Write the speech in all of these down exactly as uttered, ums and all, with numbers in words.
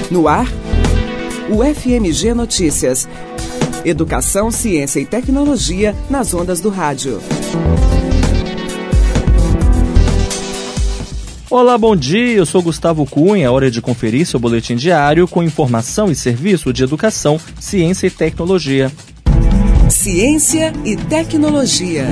No ar, o F M G Notícias. Educação, ciência e tecnologia nas ondas do rádio. Olá, bom dia, eu sou Gustavo Cunha, hora de conferir seu boletim diário com informação e serviço de educação, ciência e tecnologia. Ciência e tecnologia.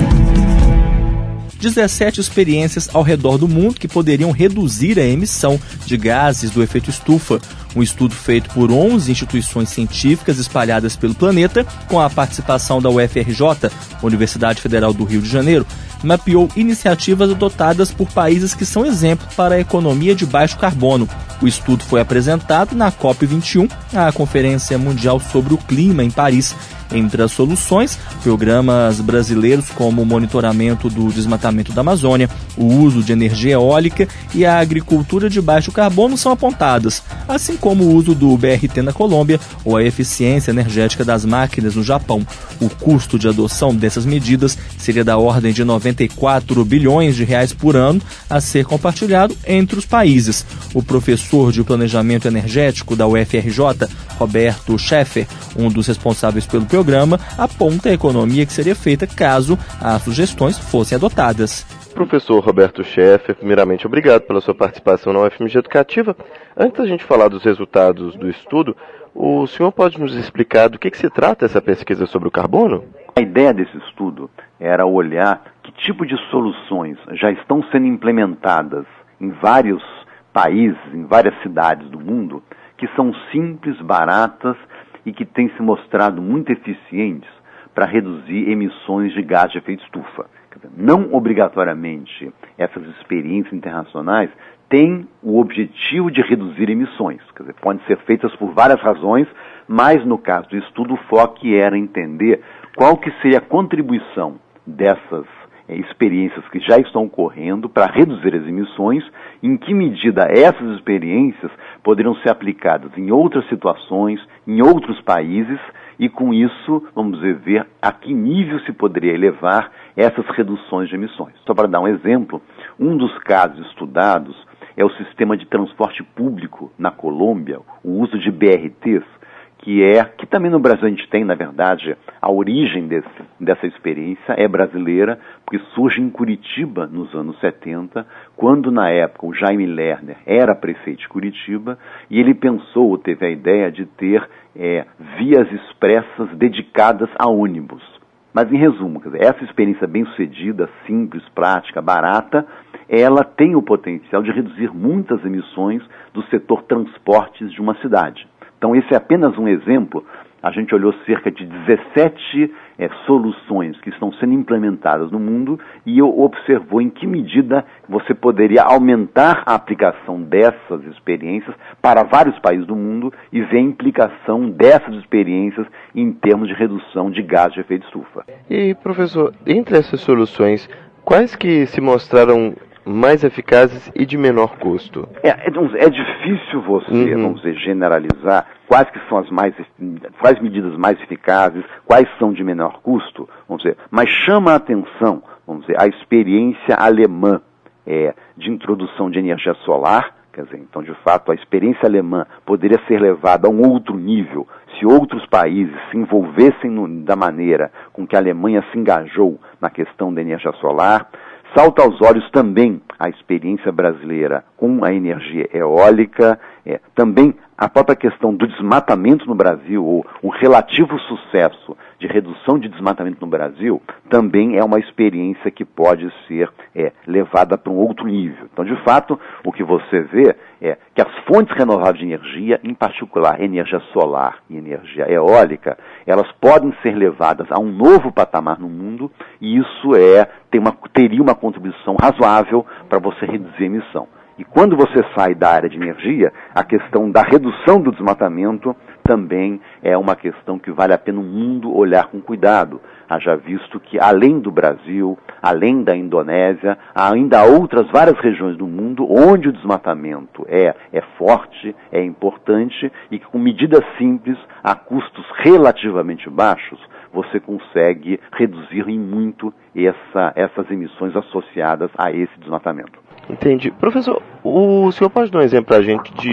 dezessete experiências ao redor do mundo que poderiam reduzir a emissão de gases do efeito estufa. Um estudo feito por onze instituições científicas espalhadas pelo planeta, com a participação da U F R J, Universidade Federal do Rio de Janeiro, mapeou iniciativas adotadas por países que são exemplo para a economia de baixo carbono. O estudo foi apresentado na COP vinte e um, a Conferência Mundial sobre o Clima, em Paris. Entre as soluções, programas brasileiros como o monitoramento do desmatamento da Amazônia, o uso de energia eólica e a agricultura de baixo carbono são apontadas, assim como o uso do B R T na Colômbia ou a eficiência energética das máquinas no Japão. O custo de adoção dessas medidas seria da ordem de noventa e quatro bilhões de reais por ano, a ser compartilhado entre os países. O professor de planejamento energético da U F R J, Roberto Scheffer, um dos responsáveis pelo programa, aponta a economia que seria feita caso as sugestões fossem adotadas. Professor Roberto Scheffer, primeiramente obrigado pela sua participação na U F M G Educativa. Antes da gente falar dos resultados do estudo, o senhor pode nos explicar do que, que se trata essa pesquisa sobre o carbono? A ideia desse estudo era olhar que tipo de soluções já estão sendo implementadas em vários países, em várias cidades do mundo, que são simples, baratas e que têm se mostrado muito eficientes para reduzir emissões de gás de efeito estufa. Não obrigatoriamente essas experiências internacionais têm o objetivo de reduzir emissões. Quer dizer, podem ser feitas por várias razões, mas no caso do estudo o foco era entender qual que seria a contribuição dessas é, experiências que já estão ocorrendo para reduzir as emissões, em que medida essas experiências poderiam ser aplicadas em outras situações, em outros países, e com isso, vamos dizer, ver a que nível se poderia elevar essas reduções de emissões. Só para dar um exemplo, um dos casos estudados é o sistema de transporte público na Colômbia, o uso de B R Ts, que é, que também no Brasil a gente tem, na verdade, a origem desse, dessa experiência é brasileira, porque surge em Curitiba nos anos setenta, quando na época o Jaime Lerner era prefeito de Curitiba, e ele pensou, ou teve a ideia de ter é, vias expressas dedicadas a ônibus. Mas em resumo, quer dizer, essa experiência bem-sucedida, simples, prática, barata, ela tem o potencial de reduzir muitas emissões do setor transportes de uma cidade. Então esse é apenas um exemplo. A gente olhou cerca de dezessete é, soluções que estão sendo implementadas no mundo e observou em que medida você poderia aumentar a aplicação dessas experiências para vários países do mundo e ver a implicação dessas experiências em termos de redução de gás de efeito estufa. E, professor, entre essas soluções, quais que se mostraram mais eficazes e de menor custo? É, é, é difícil você, uhum. vamos dizer, generalizar quais que são as mais, quais medidas mais eficazes, quais são de menor custo, vamos dizer, mas chama a atenção, vamos dizer, a experiência alemã é, de introdução de energia solar. Quer dizer, então, de fato, a experiência alemã poderia ser levada a um outro nível se outros países se envolvessem no, da maneira com que a Alemanha se engajou na questão da energia solar. Salta aos olhos também a experiência brasileira com a energia eólica, é, também a própria questão do desmatamento no Brasil, ou o relativo sucesso de redução de desmatamento no Brasil, também é uma experiência que pode ser é, levada para um outro nível. Então, de fato, o que você vê é que as fontes renováveis de energia, em particular energia solar e energia eólica, elas podem ser levadas a um novo patamar no mundo, e isso é, tem uma, teria uma contribuição razoável para você reduzir a emissão. E quando você sai da área de energia, a questão da redução do desmatamento também é uma questão que vale a pena o mundo olhar com cuidado. Haja visto que, além do Brasil, além da Indonésia, há ainda outras várias regiões do mundo onde o desmatamento é, é forte, é importante, e que com medidas simples, a custos relativamente baixos, você consegue reduzir em muito essa, essas emissões associadas a esse desmatamento. Entendi. Professor, o senhor pode dar um exemplo para a gente de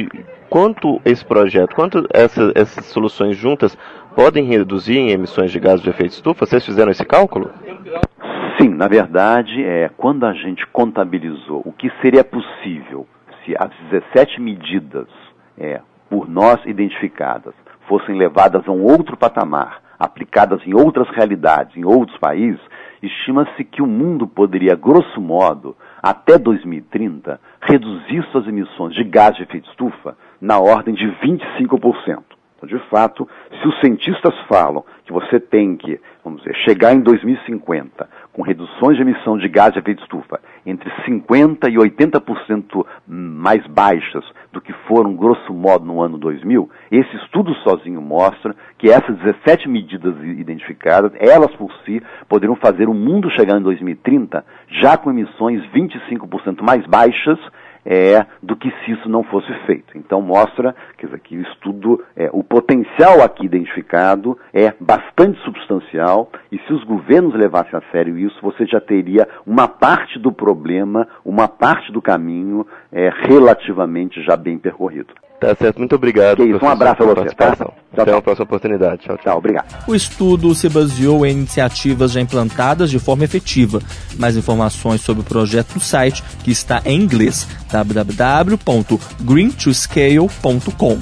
quanto esse projeto, quanto essa, essas soluções juntas podem reduzir em emissões de gases de efeito estufa? Vocês fizeram esse cálculo? Sim, na verdade, é, quando a gente contabilizou o que seria possível se as dezessete medidas é, por nós identificadas fossem levadas a um outro patamar, aplicadas em outras realidades, em outros países, estima-se que o mundo poderia, grosso modo, até dois mil e trinta, reduzir suas emissões de gás de efeito estufa na ordem de vinte e cinco por cento. Então, de fato, se os cientistas falam que você tem que, vamos dizer, chegar em dois mil e cinquenta com reduções de emissão de gás de efeito estufa entre cinquenta por cento e oitenta por cento mais baixas do que foram, grosso modo, no ano dois mil, esse estudo sozinho mostra que essas dezessete medidas identificadas, elas por si, poderiam fazer o mundo chegar em dois mil e trinta já com emissões vinte e cinco por cento mais baixas é, do que se isso não fosse feito. Então mostra, quer dizer, que o estudo, é, o potencial aqui identificado é bastante substancial, e se os governos levassem a sério isso, você já teria uma parte do problema, uma parte do caminho é, relativamente já bem percorrido. Tá certo, muito obrigado. Que isso, um abraço a você, tá? Tchau, Até tchau. uma próxima oportunidade. Tchau, tchau. Tchau, obrigado. O estudo se baseou em iniciativas já implantadas de forma efetiva. Mais informações sobre o projeto no site, que está em inglês, w w w ponto green to scale ponto com.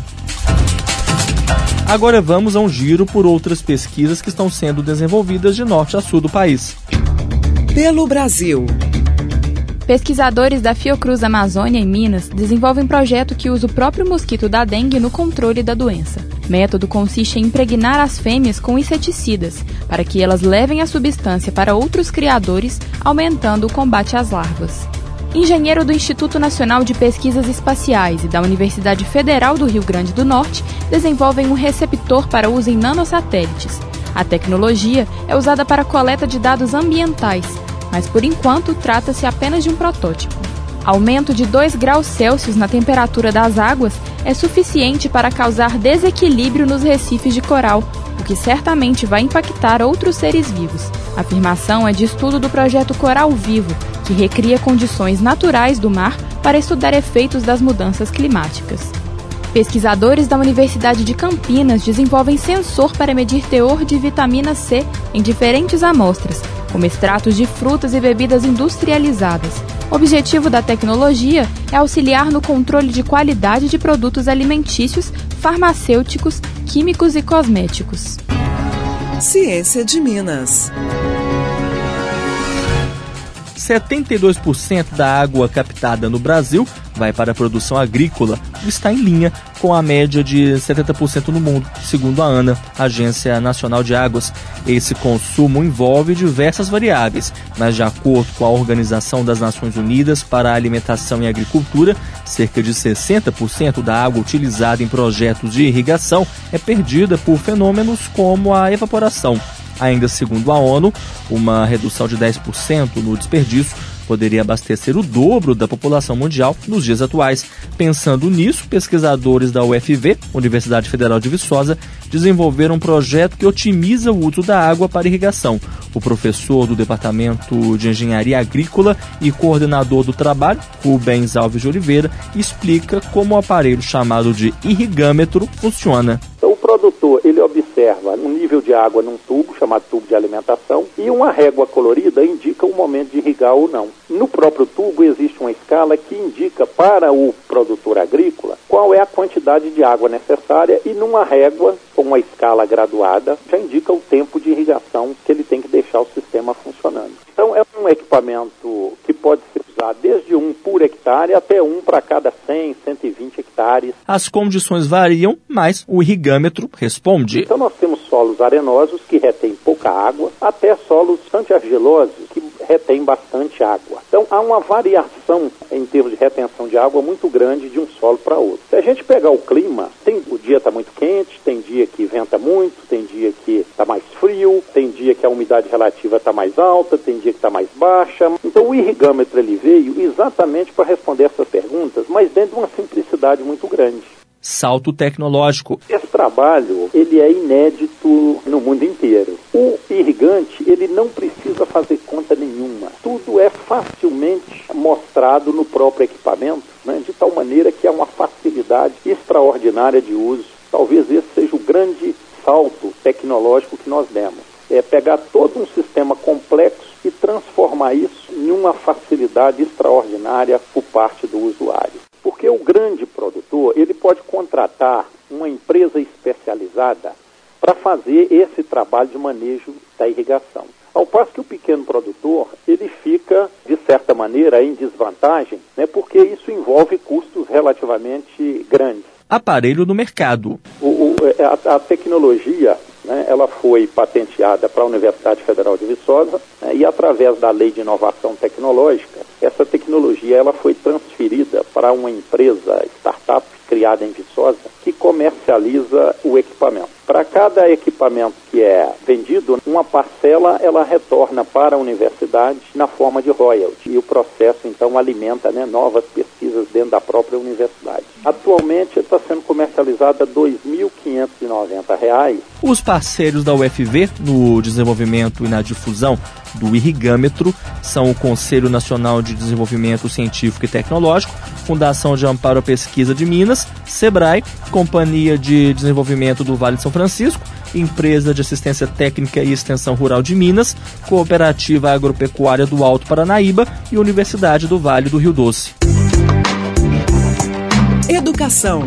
Agora vamos a um giro por outras pesquisas que estão sendo desenvolvidas de norte a sul do país. Pelo Brasil. Pesquisadores da Fiocruz Amazônia, em Minas, desenvolvem um projeto que usa o próprio mosquito da dengue no controle da doença. O método consiste em impregnar as fêmeas com inseticidas, para que elas levem a substância para outros criadores, aumentando o combate às larvas. Engenheiro do Instituto Nacional de Pesquisas Espaciais e da Universidade Federal do Rio Grande do Norte desenvolvem um receptor para uso em nanosatélites. A tecnologia é usada para a coleta de dados ambientais, mas por enquanto trata-se apenas de um protótipo. Aumento de dois graus Celsius na temperatura das águas é suficiente para causar desequilíbrio nos recifes de coral, o que certamente vai impactar outros seres vivos. A afirmação é de estudo do projeto Coral Vivo, que recria condições naturais do mar para estudar efeitos das mudanças climáticas. Pesquisadores da Universidade de Campinas desenvolvem sensor para medir teor de vitamina C em diferentes amostras, como extratos de frutas e bebidas industrializadas. O objetivo da tecnologia é auxiliar no controle de qualidade de produtos alimentícios, farmacêuticos, químicos e cosméticos. Ciência de Minas. setenta e dois por cento da água captada no Brasil vai para a produção agrícola, que está em linha com a média de setenta por cento no mundo, segundo a ANA, Agência Nacional de Águas. Esse consumo envolve diversas variáveis, mas de acordo com a Organização das Nações Unidas para a Alimentação e Agricultura, cerca de sessenta por cento da água utilizada em projetos de irrigação é perdida por fenômenos como a evaporação. Ainda segundo a ONU, uma redução de dez por cento no desperdício poderia abastecer o dobro da população mundial nos dias atuais. Pensando nisso, pesquisadores da U F V, Universidade Federal de Viçosa, desenvolveram um projeto que otimiza o uso da água para irrigação. O professor do Departamento de Engenharia Agrícola e coordenador do trabalho, Rubens Alves de Oliveira, explica como o aparelho chamado de irrigâmetro funciona. O produtor, ele observa um nível de água num tubo, chamado tubo de alimentação, e uma régua colorida indica o momento de irrigar ou não. No próprio tubo existe uma escala que indica para o produtor agrícola qual é a quantidade de água necessária, e numa régua com uma escala graduada já indica o tempo de irrigação que ele tem que deixar o sistema funcionando. Então é um equipamento que pode ser usado desde um por hectare até um para cada cem, cento e vinte hectares. As condições variam, mas o irrigâmetro responde. Então nós temos solos arenosos que retêm pouca água, até solos bastante argilosos que retêm bastante água. Então há uma variação em termos de retenção de água muito grande de um solo para outro. Se a gente pegar o clima, tem, o dia está muito quente, tem dia que venta muito, tem dia que está mais frio, tem dia que a umidade relativa está mais alta, tem dia que está mais baixa. Então o irrigâmetro ele veio exatamente para responder essas perguntas, mas dentro de uma simplicidade muito grande. Salto tecnológico. Esse trabalho, ele é inédito no mundo inteiro. O irrigante, ele não precisa fazer conta nenhuma. Tudo é facilmente mostrado no próprio equipamento, né, de tal maneira que é uma facilidade extraordinária de uso. Talvez esse seja o grande salto tecnológico que nós demos. É pegar todo um sistema complexo e transformar isso em uma facilidade extraordinária por parte do usuário. Porque o grande produtor, ele pode contratar uma empresa especializada para fazer esse trabalho de manejo da irrigação. Ao passo que o pequeno produtor, ele fica, de certa maneira, em desvantagem, né, porque isso envolve custos relativamente grandes. Aparelho no mercado. O, o, a, a tecnologia, né, ela foi patenteada para a Universidade Federal de Viçosa, né, e através da Lei de Inovação Tecnológica, essa tecnologia ela foi transferida para uma empresa startup criada em Viçosa que comercializa o equipamento. Para cada equipamento que é vendido, uma parcela ela retorna para a universidade na forma de royalty. E o processo, então, alimenta, né, novas pesquisas dentro da própria universidade. Atualmente está sendo comercializado a dois mil quinhentos e noventa reais. Os parceiros da U F V no desenvolvimento e na difusão do irrigâmetro são o Conselho Nacional de Desenvolvimento Científico e Tecnológico, Fundação de Amparo à Pesquisa de Minas, SEBRAE, Companhia de Desenvolvimento do Vale de São Francisco, Empresa de Assistência Técnica e Extensão Rural de Minas, Cooperativa Agropecuária do Alto Paranaíba e Universidade do Vale do Rio Doce. Educação.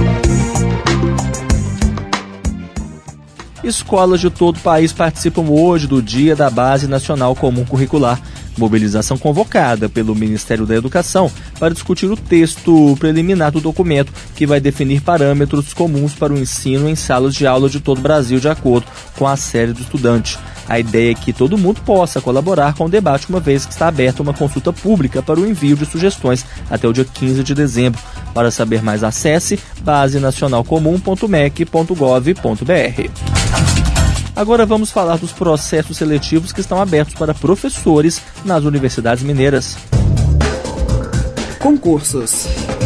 Escolas de todo o país participam hoje do Dia da Base Nacional Comum Curricular, mobilização convocada pelo Ministério da Educação para discutir o texto preliminar do documento que vai definir parâmetros comuns para o ensino em salas de aula de todo o Brasil de acordo com a série do estudante. A ideia é que todo mundo possa colaborar com o debate, uma vez que está aberta uma consulta pública para o envio de sugestões até o dia quinze de dezembro. Para saber mais, acesse base nacional comum ponto m e c ponto gov ponto b r. Agora vamos falar dos processos seletivos que estão abertos para professores nas universidades mineiras. Concursos.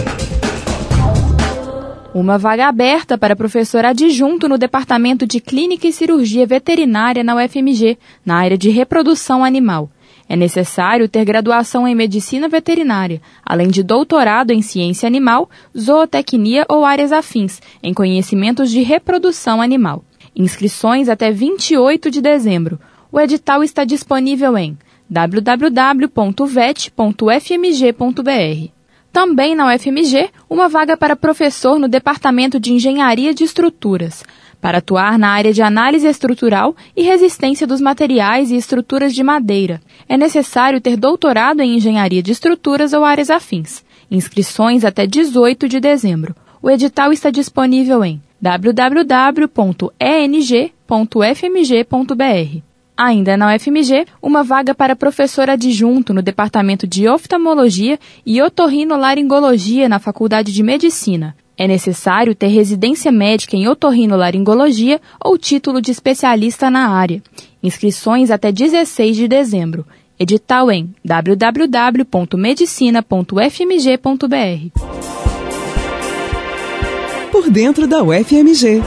Uma vaga aberta para professor adjunto no Departamento de Clínica e Cirurgia Veterinária na U F M G, na área de reprodução animal. É necessário ter graduação em Medicina Veterinária, além de doutorado em Ciência Animal, Zootecnia ou áreas afins, em conhecimentos de reprodução animal. Inscrições até vinte e oito de dezembro. O edital está disponível em w w w ponto vet ponto f m g ponto b r. Também na U F M G, uma vaga para professor no Departamento de Engenharia de Estruturas, para atuar na área de análise estrutural e resistência dos materiais e estruturas de madeira. É necessário ter doutorado em Engenharia de Estruturas ou áreas afins. Inscrições até dezoito de dezembro. O edital está disponível em w w w ponto e n g ponto f m g ponto b r. Ainda na U F M G, uma vaga para professor adjunto no Departamento de Oftalmologia e Otorrinolaringologia na Faculdade de Medicina. É necessário ter residência médica em otorrinolaringologia ou título de especialista na área. Inscrições até dezesseis de dezembro. Edital em w w w ponto medicina ponto f m g ponto b r. Por dentro da U F M G.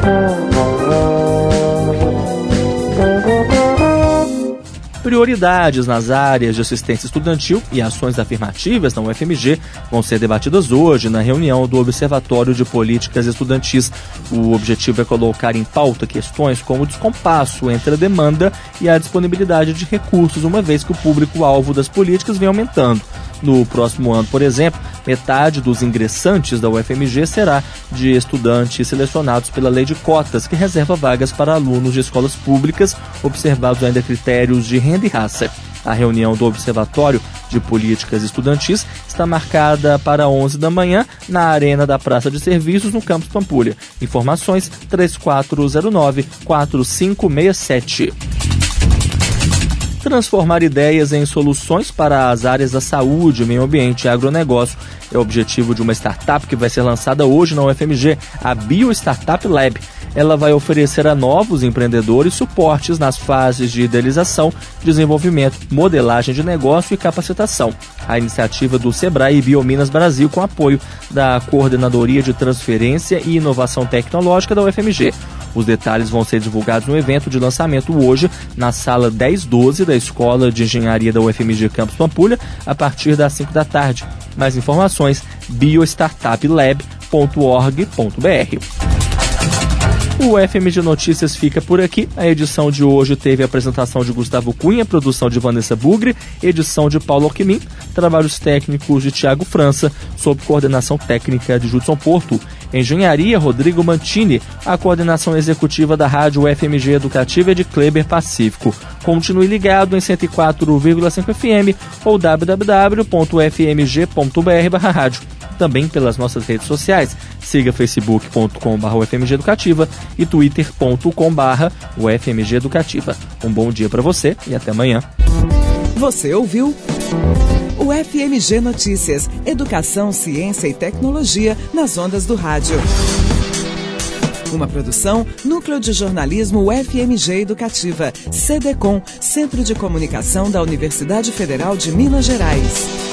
Prioridades nas áreas de assistência estudantil e ações afirmativas na U F M G vão ser debatidas hoje na reunião do Observatório de Políticas Estudantis. O objetivo é colocar em pauta questões como o descompasso entre a demanda e a disponibilidade de recursos, uma vez que o público-alvo das políticas vem aumentando. No próximo ano, por exemplo, metade dos ingressantes da U F M G será de estudantes selecionados pela Lei de Cotas, que reserva vagas para alunos de escolas públicas, observados ainda critérios de renda e raça. A reunião do Observatório de Políticas Estudantis está marcada para onze da manhã na Arena da Praça de Serviços, no Campus Pampulha. Informações três quatro zero nove, quatro cinco seis sete. Transformar ideias em soluções para as áreas da saúde, meio ambiente e agronegócio é o objetivo de uma startup que vai ser lançada hoje na U F M G, a Bio Startup Lab. Ela vai oferecer a novos empreendedores suportes nas fases de idealização, desenvolvimento, modelagem de negócio e capacitação. A iniciativa do SEBRAE e Biominas Brasil, com apoio da Coordenadoria de Transferência e Inovação Tecnológica da U F M G. Os detalhes vão ser divulgados no evento de lançamento hoje, na sala dez doze da Escola de Engenharia da U F M G Campus Pampulha, a partir das cinco da tarde. Mais informações, biostartuplab ponto org ponto br. O F M G Notícias fica por aqui. A edição de hoje teve a apresentação de Gustavo Cunha, produção de Vanessa Bugre, edição de Paulo Alquimim, trabalhos técnicos de Tiago França, sob coordenação técnica de Judson Porto, engenharia Rodrigo Mantini, a coordenação executiva da rádio F M G Educativa é de Kleber Pacífico. Continue ligado em cento e quatro vírgula cinco F M ou w w w ponto f m g ponto b r barra rádio. Também pelas nossas redes sociais. Siga facebook ponto com barra U F M G Educativa e twitter ponto com barra U F M G Educativa. Um bom dia para você e até amanhã. Você ouviu o F M G Notícias, Educação, Ciência e Tecnologia nas ondas do rádio. Uma produção, Núcleo de Jornalismo U F M G Educativa, C D C O M, Centro de Comunicação da Universidade Federal de Minas Gerais.